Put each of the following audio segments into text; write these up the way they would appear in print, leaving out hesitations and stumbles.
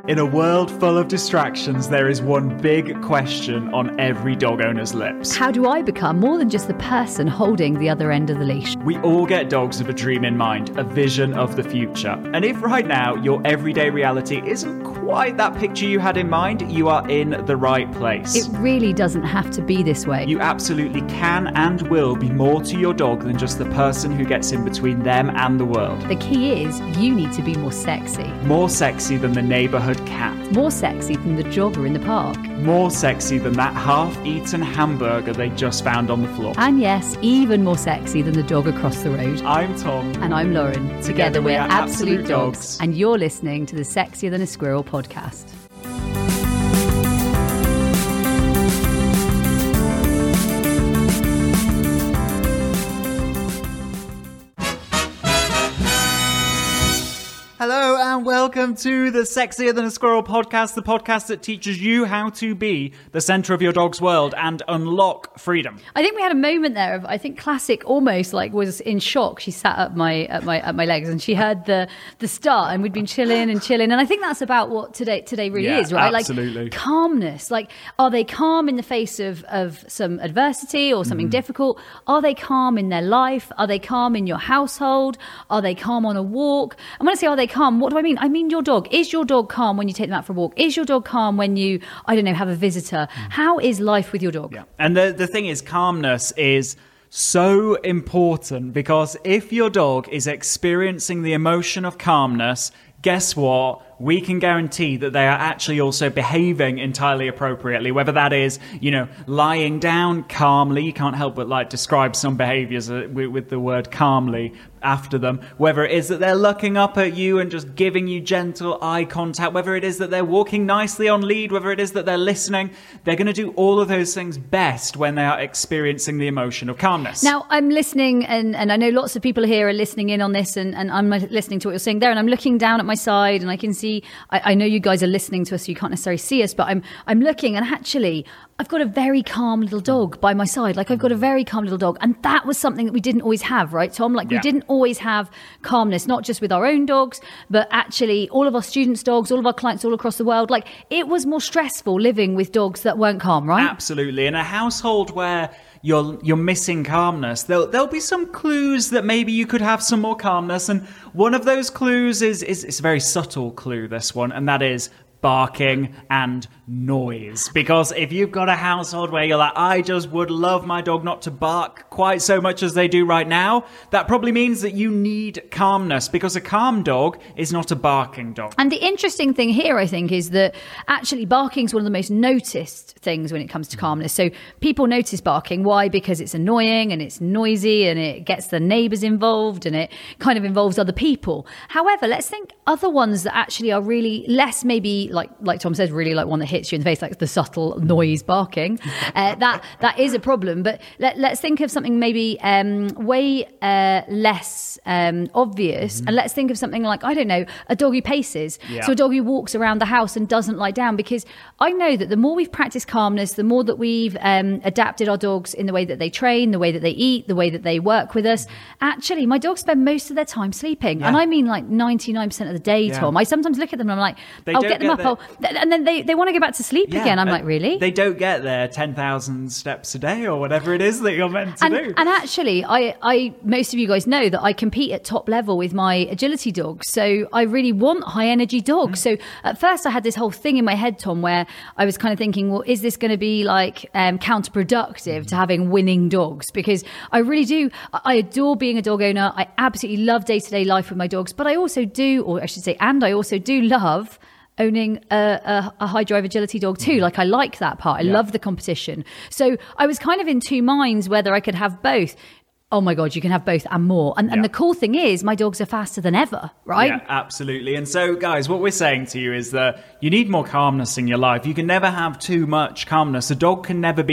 In a world full of distractions, there is one big question on every dog owner's lips. How do I become more than just the person holding the other end of the leash? We all get dogs with a dream in mind, a vision of the future. And if right now your everyday reality isn't quite that picture you had in mind, you are in the right place. It really doesn't have to be this way. You absolutely can and will be more to your dog than just the person who gets in between them and the world. The key is you need to be more sexy. More sexy than the neighbourhood cat. More sexy than the jogger in the park. More sexy than that half-eaten hamburger they just found on the floor. And yes, even more sexy than the dog across the road. I'm Tom. And I'm Lauren. Together we're Absolute Dogs. And you're listening to the Sexier Than a Squirrel podcast. Hello and welcome to the Sexier Than a Squirrel podcast, the podcast that teaches you how to be the centre of your dog's world and unlock freedom. I think we had a moment there of, I think Classic almost like was in shock. She sat up my legs and she heard the start, and we'd been chilling. And I think that's about what today really is, right? Absolutely. Like calmness. Like, are they calm in the face of some adversity or something difficult? Are they calm in their life? Are they calm in your household? Are they calm on a walk? And when I say are they calm, what do I mean? I mean your dog. Is your dog calm when you take them out for a walk? Is your dog calm when you, I don't know, have a visitor? How is life with your dog? Yeah. And the thing is, calmness is so important, because if your dog is experiencing the emotion of calmness, guess what? We can guarantee that they are actually also behaving entirely appropriately, whether that is, lying down calmly. You can't help but describe some behaviors with the word calmly after them, whether it is that they're looking up at you and just giving you gentle eye contact, whether it is that they're walking nicely on lead, whether it is that they're listening. They're going to do all of those things best when they are experiencing the emotion of calmness. Now, I'm listening, and I know lots of people here are listening in on this, and I'm listening to what you're saying there, and I'm looking down at my side, and I can see, I know you guys are listening to us, so you can't necessarily see us, but I'm looking, and actually, I've got a very calm little dog by my side. I've got a very calm little dog. And that was something that we didn't always have, right, Tom? We didn't always have calmness, not just with our own dogs, but actually all of our students' dogs, all of our clients all across the world. It was more stressful living with dogs that weren't calm, right? Absolutely. In a household where you're missing calmness, there'll be some clues that maybe you could have some more calmness. And one of those clues is it's a very subtle clue, this one, and that is barking and noise. Because if you've got a household where you're like, I just would love my dog not to bark quite so much as they do right now, that probably means that you need calmness, because a calm dog is not a barking dog. And the interesting thing here, I think, is that actually barking is one of the most noticed things when it comes to calmness. So people notice barking. Why? Because it's annoying and it's noisy and it gets the neighbours involved and it kind of involves other people. However, let's think other ones that actually are really less, maybe like Tom says, really like one that hits you in the face, like the subtle noise barking. That is a problem. But let's think of something maybe way less obvious. And let's think of something like, I don't know, a dog who paces. Yeah. So a dog who walks around the house and doesn't lie down. Because I know that the more we've practiced calmness, the more that we've adapted our dogs in the way that they train, the way that they eat, the way that they work with us. Actually, my dogs spend most of their time sleeping. Yeah. And I mean 99% of the day, Tom. I sometimes look at them and I'm like, I'll get them up. And then they want to go back to sleep again. I'm like, really? They don't get their 10,000 steps a day or whatever it is that you're meant to do. And actually, I most of you guys know that I compete at top level with my agility dogs. So I really want high energy dogs. So at first I had this whole thing in my head, Tom, where I was kind of thinking, well, is this going to be counterproductive to having winning dogs? Because I really do. I adore being a dog owner. I absolutely love day-to-day life with my dogs. But I also do love owning a high drive agility dog too. I like that part. I love the competition. So I was kind of in two minds whether I could have both. Oh my God, you can have both and more. And the cool thing is my dogs are faster than ever, right? Yeah, absolutely. And so guys, what we're saying to you is that you need more calmness in your life. You can never have too much calmness. A dog can never be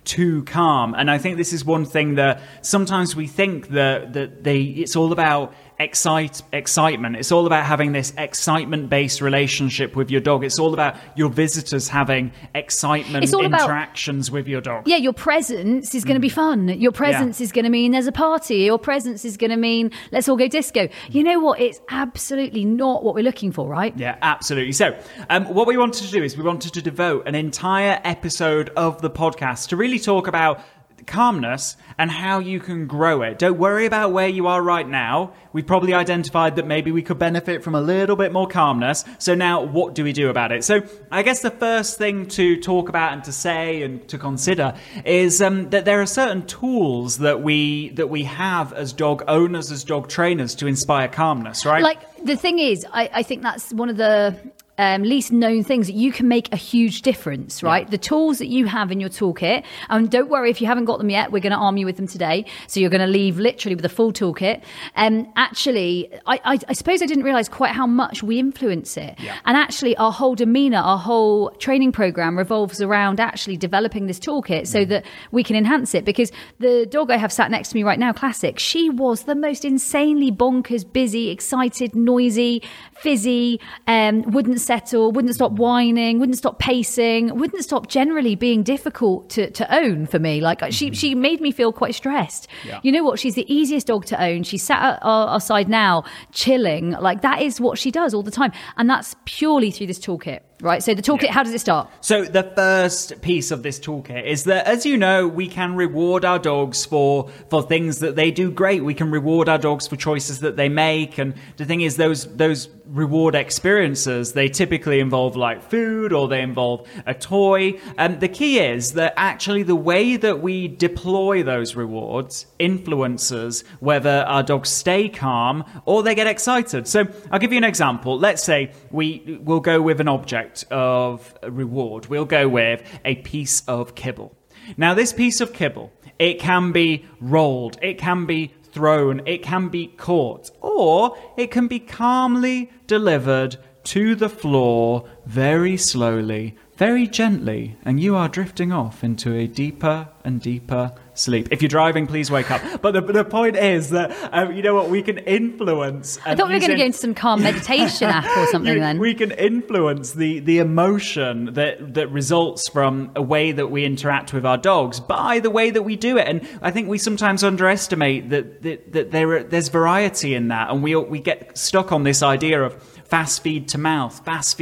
too calm. And I think this is one thing that sometimes we think that it's all about excitement. It's all about having this excitement-based relationship with your dog. It's all about your visitors having excitement interactions with your dog. Yeah, your presence is going to be fun. Your presence is going to mean there's a party. Your presence is going to mean let's all go disco. You know what? It's absolutely not what we're looking for, right? Yeah, absolutely. So what we wanted to do is we wanted to devote an entire episode of the podcast to really talk about calmness and how you can grow it. Don't worry about where you are right now. We've probably identified that maybe we could benefit from a little bit more calmness. So now what do we do about it? So I guess the first thing to talk about and to say and to consider is that there are certain tools that we have as dog owners, as dog trainers to inspire calmness, right? Like the thing is, I think that's one of the least known things that you can make a huge difference, right? Yeah. The tools that you have in your toolkit, and don't worry if you haven't got them yet, we're going to arm you with them today. So you're going to leave literally with a full toolkit. Actually, I suppose I didn't realize quite how much we influence it. Yeah. And actually our whole demeanor, our whole training program revolves around actually developing this toolkit so that we can enhance it. Because the dog I have sat next to me right now, Classic, she was the most insanely bonkers, busy, excited, noisy, fizzy, wouldn't settle, wouldn't stop whining, wouldn't stop pacing, wouldn't stop generally being difficult to own for me. Like she made me feel quite stressed. Yeah. You know what? She's the easiest dog to own. She's sat at our side now, chilling. Like that is what she does all the time. And that's purely through this toolkit. Right, so the toolkit, how does it start? So the first piece of this toolkit is that, as you know, we can reward our dogs for things that they do great. We can reward our dogs for choices that they make. And the thing is, those reward experiences, they typically involve like food or they involve a toy. And the key is that actually the way that we deploy those rewards influences whether our dogs stay calm or they get excited. So I'll give you an example. Let's say we'll go with an object of reward. We'll go with a piece of kibble. Now, this piece of kibble, it can be rolled, it can be thrown, it can be caught, or it can be calmly delivered to the floor very slowly, very gently, and you are drifting off into a deeper and deeper sleep. If you're driving, please wake up. But the point is that, you know what, we can influence... I thought we were going to go into some calm meditation app or something then. We can influence the emotion that results from a way that we interact with our dogs by the way that we do it. And I think we sometimes underestimate that there's variety in that. And we get stuck on this idea of fast feed to mouth.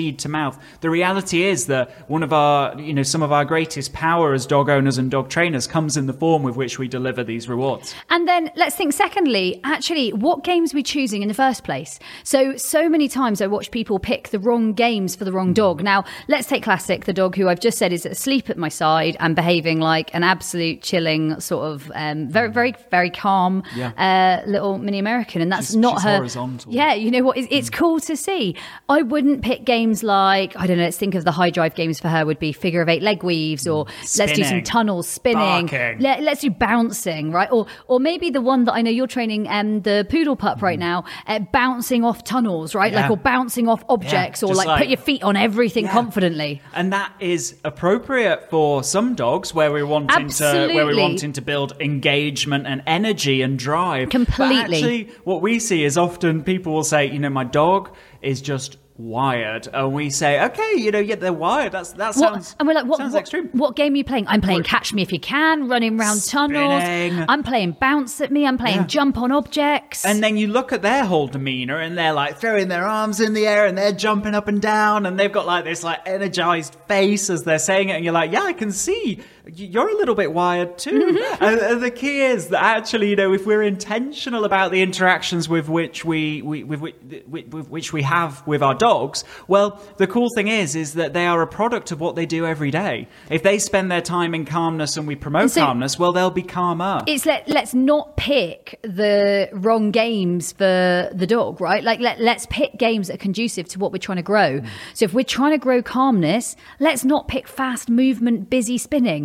The reality is that one of our, some of our greatest power as dog owners and dog trainers comes in the form with which we deliver these rewards. And then let's think secondly, actually, what games are we choosing in the first place? So many times I watch people pick the wrong games for the wrong dog. Now, let's take Classic, the dog who I've just said is asleep at my side and behaving like an absolute chilling sort of very, very, very calm little mini American. And that's she's her horizontal. Yeah, you know what? It's cool to see. I wouldn't pick games like, I don't know, let's think of the high drive games for her would be figure of 8 leg weaves or spinning, let's do some tunnels, spinning, let's do bouncing, right? Or maybe the one that I know you're training the poodle pup right now, bouncing off tunnels, right? Like, or bouncing off objects, or like put your feet on everything confidently. And that is appropriate for some dogs where we're wanting to build engagement and energy and drive. Completely. But actually, what we see is often people will say, my dog is just wired, and we say, okay, they're wired. That sounds. And we're like, sounds extreme. What game are you playing? I'm playing Catch Me If You Can, running around tunnels. I'm playing Bounce at Me. I'm playing Jump on Objects. And then you look at their whole demeanor, and they're like throwing their arms in the air, and they're jumping up and down, and they've got like this like energized face as they're saying it, and you're like, yeah, I can see you're a little bit wired too. And the key is that actually, if we're intentional about the interactions with which we have with our dogs, well, the cool thing is that they are a product of what they do every day. If they spend their time in calmness and we promote calmness, well, they'll be calmer. It's let's not pick the wrong games for the dog, right? Like let's pick games that are conducive to what we're trying to grow. So if we're trying to grow calmness, let's not pick fast movement, busy spinning.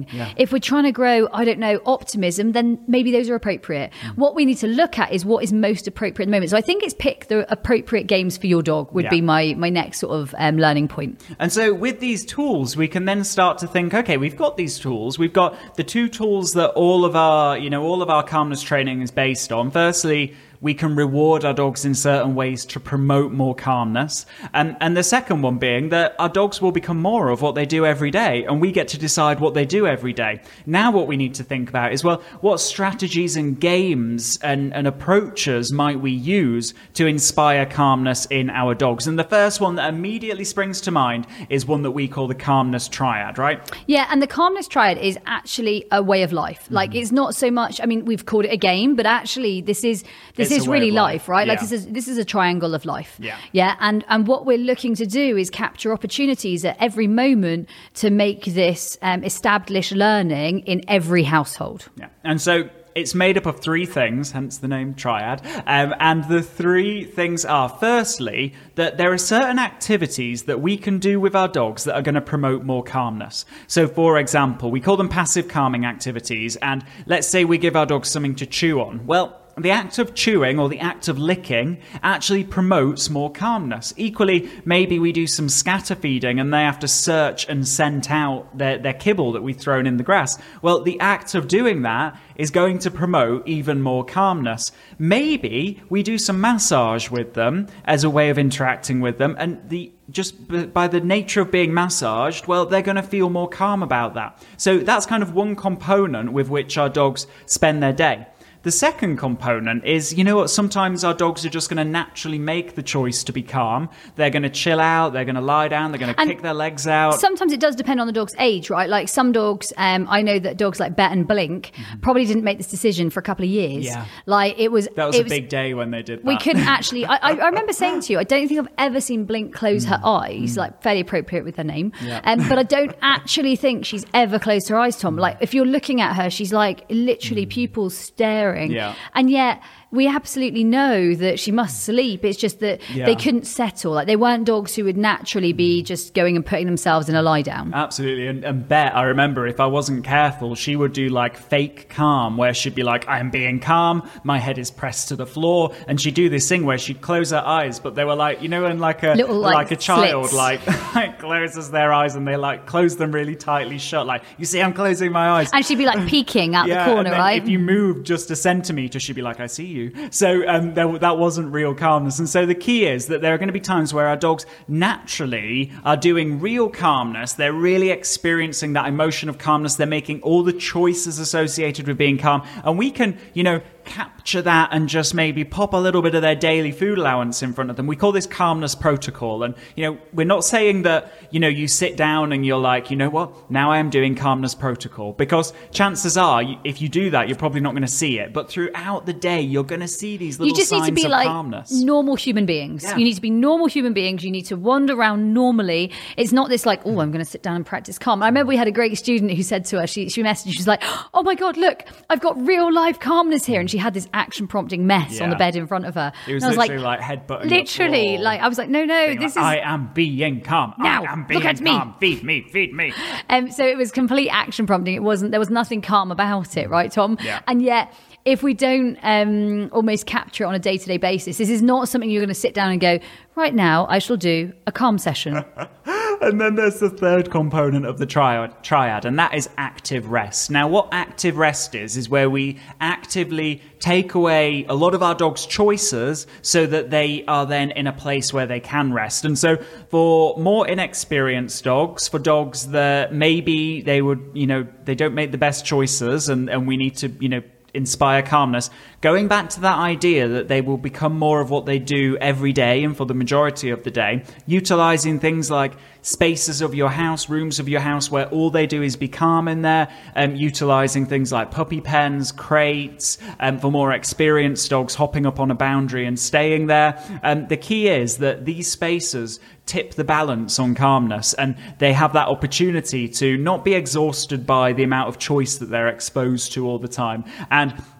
Yeah. If we're trying to grow, I don't know, optimism, then maybe those are appropriate. What we need to look at is what is most appropriate at the moment. So I think it's pick the appropriate games for your dog would be my next sort of learning point. And so with these tools, we can then start to think, okay, we've got these tools. We've got the two tools that all of our calmness training is based on. Firstly, we can reward our dogs in certain ways to promote more calmness. And the second one being that our dogs will become more of what they do every day, and we get to decide what they do every day. Now what we need to think about is, well, what strategies and games and approaches might we use to inspire calmness in our dogs? And the first one that immediately springs to mind is one that we call the calmness triad, right? Yeah, and the calmness triad is actually a way of life. Like, it's not so much, I mean, we've called it a game, but actually this is really life, right? Like this is a triangle of life. Yeah. And what we're looking to do is capture opportunities at every moment to make this established learning in every household. Yeah. And so it's made up of three things, hence the name triad. And the three things are, firstly, that there are certain activities that we can do with our dogs that are going to promote more calmness. So, for example, we call them passive calming activities. And let's say we give our dogs something to chew on. Well, the act of chewing or the act of licking actually promotes more calmness. Equally, maybe we do some scatter feeding and they have to search and scent out their kibble that we've thrown in the grass. Well, the act of doing that is going to promote even more calmness. Maybe we do some massage with them as a way of interacting with them, and just by the nature of being massaged, well, they're going to feel more calm about that. So that's kind of one component with which our dogs spend their day. The second component is, you know what, sometimes our dogs are just going to naturally make the choice to be calm. They're going to chill out, they're going to lie down, they're going to kick their legs out. Sometimes it does depend on the dog's age, right? Like some dogs, I know that dogs like Bet and Blink probably didn't make this decision for a couple of years. Yeah. Like it was a big day when they did that. We couldn't actually, I remember saying to you, I don't think I've ever seen Blink close her eyes, like fairly appropriate with her name. Yeah. But I don't actually think she's ever closed her eyes, Tom. Like if you're looking at her, she's like literally pupils staring. Yeah. And yet we absolutely know that she must sleep. It's just that they couldn't settle. Like they weren't dogs who would naturally be just going and putting themselves in a lie down. Absolutely. And Bet, I remember if I wasn't careful, she would do like fake calm, where she'd be like, I'm being calm, my head is pressed to the floor. And she'd do this thing where she'd close her eyes, but they were like, you know, and like a little, like a child slits. like closes their eyes and they like close them really tightly shut. Like, you see, I'm closing my eyes. And she'd be like peeking out the corner, and then right? if you move just a centimetre, she'd be like, I see you. So that wasn't real calmness. And so the key is that there are going to be times where our dogs naturally are doing real calmness. They're really experiencing that emotion of calmness. They're making all the choices associated with being calm. And we can, you know, capture that and just maybe pop a little bit of their daily food allowance in front of them. We call this calmness protocol. And, you know, we're not saying that, you know, you sit down and you're like, you know what, now I am doing calmness protocol. Because chances are, if you do that, you're probably not going to see it. But throughout the day, you're going to see these little signs of calmness. You just need to be like normal human beings. Yeah. You need to be normal human beings. You need to wander around normally. It's not this like, oh, I'm going to sit down and practice calm. I remember we had a great student who said to us, she messaged, she was like, oh my God, look, I've got real life calmness here. And she had this action prompting mess on the bed in front of her. It was literally like headbutting. Literally, like I was like, no, this is. I am being calm. Now, I am being look at calm. me. Feed me. So it was complete action prompting. There was nothing calm about it, right, Tom? Yeah. And yet, if we don't almost capture it on a day-to-day basis, this is not something you're going to sit down and go, right now, I shall do a calm session. And then there's the third component of the triad, and that is active rest. Now, what active rest is where we actively take away a lot of our dog's choices so that they are then in a place where they can rest. And so for more inexperienced dogs, for dogs that maybe they would, you know, they don't make the best choices and we need to, you know, inspire calmness, going back to that idea that they will become more of what they do every day and for the majority of the day, utilizing things like spaces of your house, rooms of your house where all they do is be calm in there, utilizing things like puppy pens, crates, for more experienced dogs hopping up on a boundary and staying there. The key is that these spaces tip the balance on calmness, and they have that opportunity to not be exhausted by the amount of choice that they're exposed to all the time. And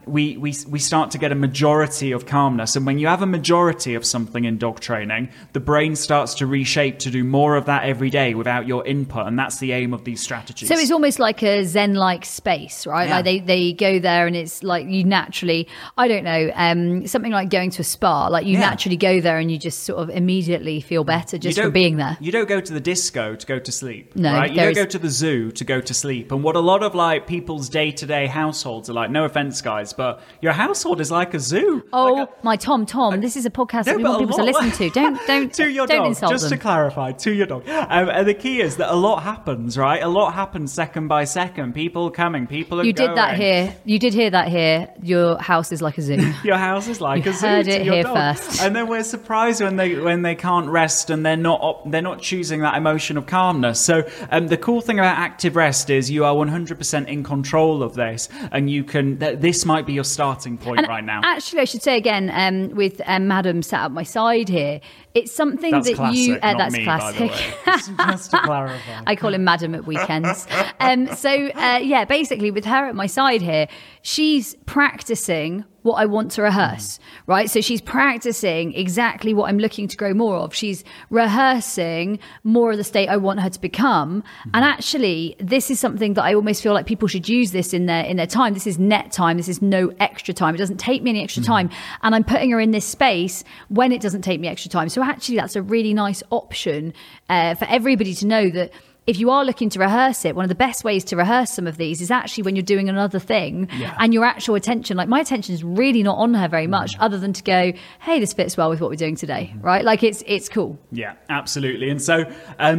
we start to get a majority of calmness. And when you have a majority of something in dog training, the brain starts to reshape to do more of that every day without your input. And that's the aim of these strategies. So it's almost like a Zen-like space, right? Yeah. Like they go there and it's like you naturally, I don't know, something like going to a spa, like you naturally go there and you just sort of immediately feel better just from being there. You don't go to the disco to go to sleep, no, right? You don't go to the zoo to go to sleep. And what a lot of like people's day-to-day households are like, no offense guys, but your household is like a zoo. Oh, my Tom, this is a podcast that we want people to listen to. Don't to your don't dog, insult just them. to clarify, to your dog. And the key is that a lot happens, right? A lot happens second by second. People coming, people are You going. did that here. You did hear that here. Your house is like a zoo. Your house is like You a zoo heard to it your here dog. first. And then we're surprised when they can't rest and they're not choosing that emotion of calmness. So the cool thing about active rest is you are 100% in control of this, and you can. This might be your starting point right now. Actually, I should say again, with Madam sat at my side here, it's something That's that classic, you. not That's me, classic. by the way. Just to clarify. I call him Madam at weekends. Basically, with her at my side here, she's practicing what I want to rehearse, right? So she's practicing exactly what I'm looking to grow more of. She's rehearsing more of the state I want her to become. And actually, this is something that I almost feel like people should use this in their time. This is net time. This is no extra time. It doesn't take me any extra time. And I'm putting her in this space when it doesn't take me extra time. So actually, that's a really nice option for everybody to know that if you are looking to rehearse it, one of the best ways to rehearse some of these is actually when you're doing another thing and your actual attention, like my attention is really not on her very much other than to go, hey, this fits well with what we're doing today, right? Like it's cool. Yeah, absolutely. And so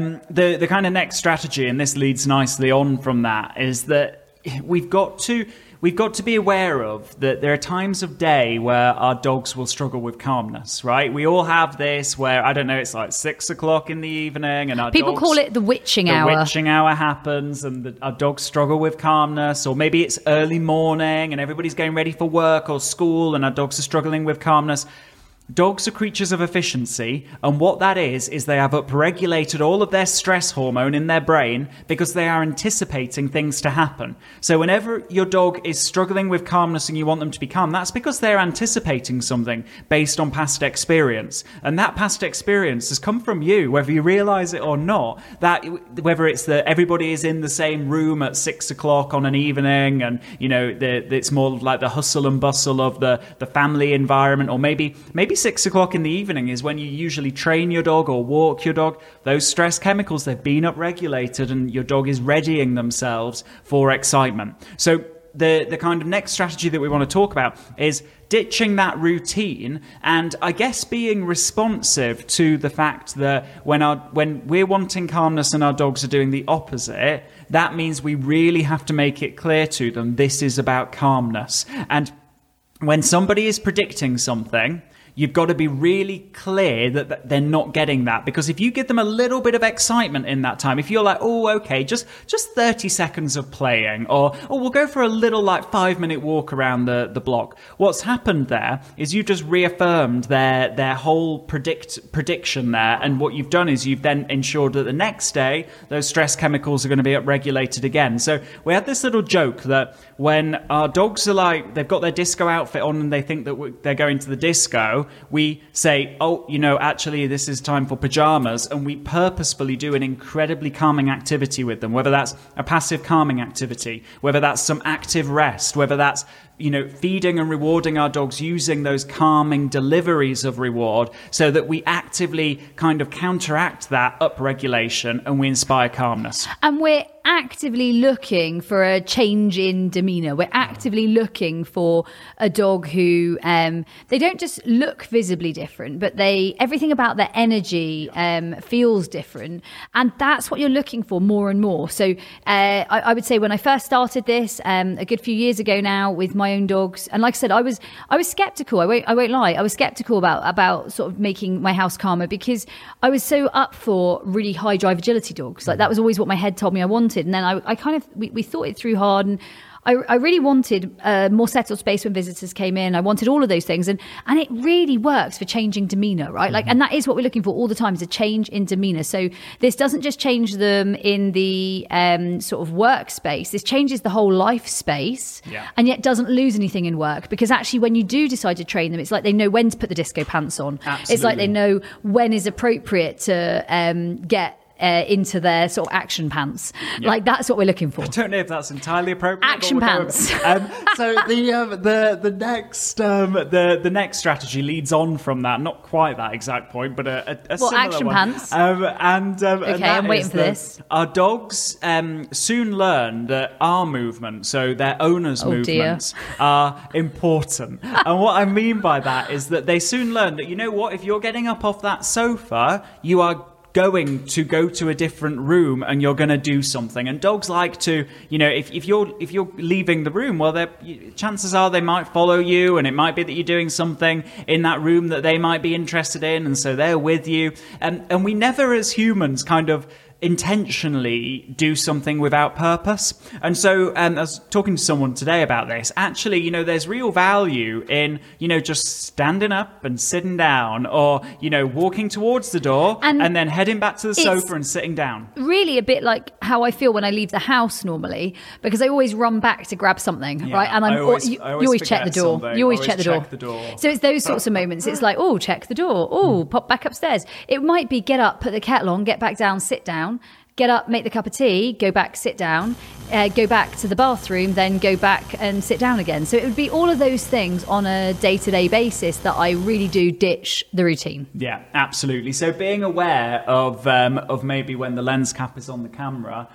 the kind of next strategy, and this leads nicely on from that, is that we've got to be aware of that there are times of day where our dogs will struggle with calmness, right? We all have this where, I don't know, it's like 6 o'clock in the evening and people call it the witching hour. The witching hour happens and our dogs struggle with calmness, or maybe it's early morning and everybody's getting ready for work or school and our dogs are struggling with calmness. Dogs are creatures of efficiency, and what that is they have upregulated all of their stress hormone in their brain because they are anticipating things to happen. So whenever your dog is struggling with calmness and you want them to be calm, that's because they're anticipating something based on past experience. And that past experience has come from you, whether you realize it or not. That whether it's that everybody is in the same room at 6 o'clock on an evening and, you know, it's more like the hustle and bustle of the family environment, or maybe 6 o'clock in the evening is when you usually train your dog or walk your dog. Those stress chemicals, they've been upregulated and your dog is readying themselves for excitement. So the kind of next strategy that we want to talk about is ditching that routine and I guess being responsive to the fact that when we're wanting calmness and our dogs are doing the opposite, that means we really have to make it clear to them this is about calmness. And when somebody is predicting something, you've got to be really clear that they're not getting that. Because if you give them a little bit of excitement in that time, if you're like, oh, okay, just 30 seconds of playing, or we'll go for a little like 5-minute walk around the block. What's happened there is you just reaffirmed their whole prediction there. And what you've done is you've then ensured that the next day, those stress chemicals are going to be upregulated again. So we had this little joke that when our dogs are like, they've got their disco outfit on and they think that they're going to the disco, we say, oh, you know, actually this is time for pajamas, and we purposefully do an incredibly calming activity with them, whether that's a passive calming activity, whether that's some active rest, whether that's, you know, feeding and rewarding our dogs using those calming deliveries of reward, so that we actively kind of counteract that upregulation and we inspire calmness. And we're actively looking for a change in demeanor. We're actively looking for a dog who they don't just look visibly different, but everything about their energy feels different, and that's what you're looking for more and more. So I would say when I first started this a good few years ago now with my own dogs, and like I said, I was skeptical. I won't lie. I was skeptical about sort of making my house calmer because I was so up for really high drive agility dogs. Like that was always what my head told me I wanted. And then I kind of we thought it through hard, and I really wanted more settled space when visitors came in. I wanted all of those things, and it really works for changing demeanor, right? Like, and that is what we're looking for all the time, is a change in demeanor. So this doesn't just change them in the sort of workspace. This changes the whole life space, and yet doesn't lose anything in work, because actually when you do decide to train them, it's like they know when to put the disco pants on. Absolutely. It's like they know when is appropriate to get into their sort of action pants. Like, that's what we're looking for. I don't know if that's entirely appropriate. Action pants. So the next strategy leads on from that. Not quite that exact point, but a similar action one. pants. Okay, I'm waiting for this. Our dogs soon learn that our movement, so their owners' movements, are important. And what I mean by that is that they soon learn that, you know what, if you're getting up off that sofa, you are going to go to a different room and you're going to do something. And dogs like to, you know, if you're leaving the room, well, chances are they might follow you, and it might be that you're doing something in that room that they might be interested in, and so they're with you. And we never, as humans, kind of intentionally do something without purpose. And so I was talking to someone today about this. Actually, you know, there's real value in, you know, just standing up and sitting down, or, you know, walking towards the door and then heading back to the sofa and sitting down. Really a bit like how I feel when I leave the house normally, because I always run back to grab something, right? And you always check the door. Something. You always check the door. So it's those sorts of moments. It's like, oh, check the door. Oh, pop back upstairs. It might be get up, put the kettle on, get back down, sit down. Get up, make the cup of tea, go back, sit down, go back to the bathroom, then go back and sit down again. So it would be all of those things on a day-to-day basis that I really do ditch the routine. Yeah, absolutely. So being aware of maybe when the lens cap is on the camera,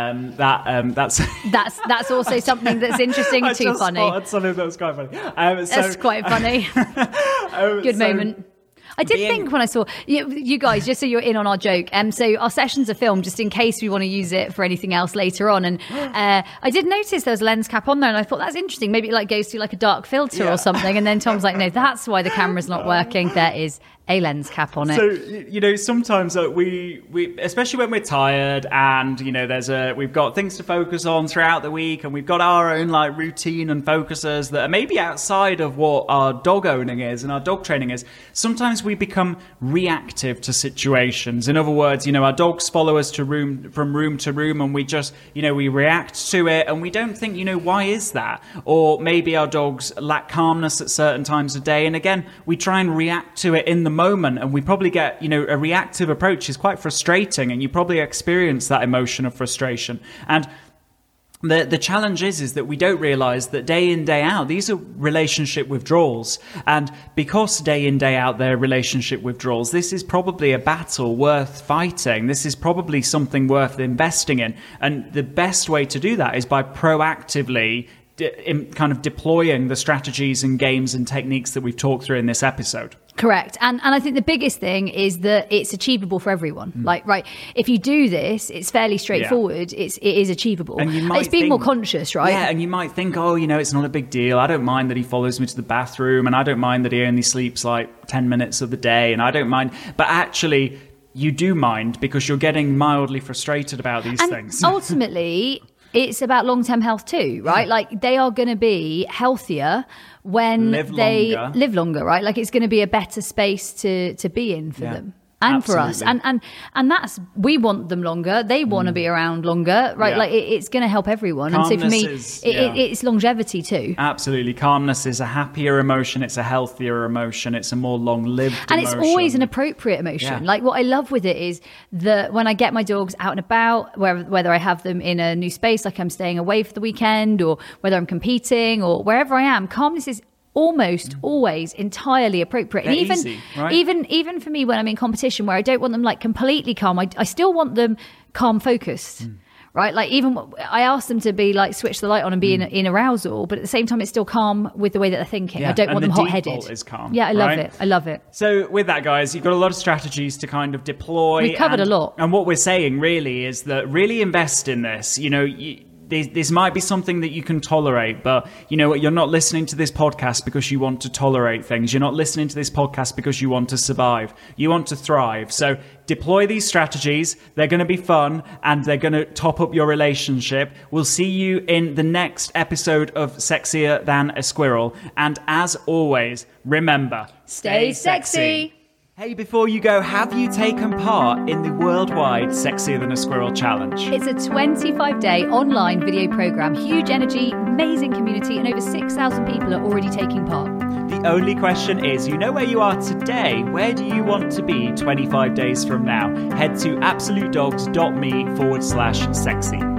that's also something that's interesting. I too just funny. Spotted something that was quite funny. That's quite funny. Good moment. I did think when I saw you guys, just so you're in on our joke, so our sessions are filmed just in case we want to use it for anything else later on. And I did notice there was a lens cap on there, and I thought, that's interesting. Maybe it like goes through like a dark filter or something. And then Tom's like, no, that's why the camera's not working. There is a lens cap on it. So, you know, sometimes we especially when we're tired, and, you know, we've got things to focus on throughout the week, and we've got our own like routine and focuses that are maybe outside of what our dog owning is and our dog training is. Sometimes we become reactive to situations. In other words, you know, our dogs follow us from room to room, and we just, you know, we react to it, and we don't think, you know, why is that? Or maybe our dogs lack calmness at certain times of day, and again, we try and react to it in the moment, and we probably get, you know, a reactive approach is quite frustrating, and you probably experience that emotion of frustration. And the challenge is that we don't realize that day in, day out, these are relationship withdrawals. And because day in, day out, they're relationship withdrawals, this is probably a battle worth fighting. This is probably something worth investing in. And the best way to do that is by proactively kind of deploying the strategies and games and techniques that we've talked through in this episode. Correct. And I think the biggest thing is that it's achievable for everyone. Like, right, if you do this, it's fairly straightforward. Yeah. It is achievable. And it's being more conscious, right? Yeah, and you might think, oh, you know, it's not a big deal. I don't mind that he follows me to the bathroom, and I don't mind that he only sleeps like 10 minutes of the day, and I don't mind. But actually, you do mind, because you're getting mildly frustrated about these things. Ultimately, it's about long-term health too, right? Like, they are going to be healthier when they live longer, right? Like, it's going to be a better space to be in for them. And absolutely. For us, and that's, we want them longer. They want to be around longer, right? Yeah. Like, it's going to help everyone. Calmness, and so for me, it's longevity too. Absolutely, calmness is a happier emotion. It's a healthier emotion. It's a more long-lived and emotion. It's always an appropriate emotion. Yeah. Like, what I love with it is that when I get my dogs out and about, whether I have them in a new space, like I'm staying away for the weekend, or whether I'm competing, or wherever I am, calmness is almost always entirely appropriate. And even easy, right? even for me when I'm in competition, where I don't want them like completely calm, I still want them calm focused. Right, like, even I ask them to be like, switch the light on and be in arousal, but at the same time, it's still calm with the way that they're thinking. Yeah, I don't want them hot-headed. Default is calm. Yeah, I love it. I love it. So with that, guys, you've got a lot of strategies to kind of deploy. We've covered a lot. And what we're saying really is that really invest in this. You know, this might be something that you can tolerate, but you know what? You're not listening to this podcast because you want to tolerate things. You're not listening to this podcast because you want to survive. You want to thrive. So deploy these strategies. They're going to be fun and they're going to top up your relationship. We'll see you in the next episode of Sexier Than a Squirrel. And as always, remember, Stay sexy. Hey, before you go, have you taken part in the worldwide Sexier Than a Squirrel Challenge? It's a 25-day online video program, huge energy, amazing community, and over 6,000 people are already taking part. The only question is, you know where you are today. Where do you want to be 25 days from now? Head to absolutedogs.me/sexy.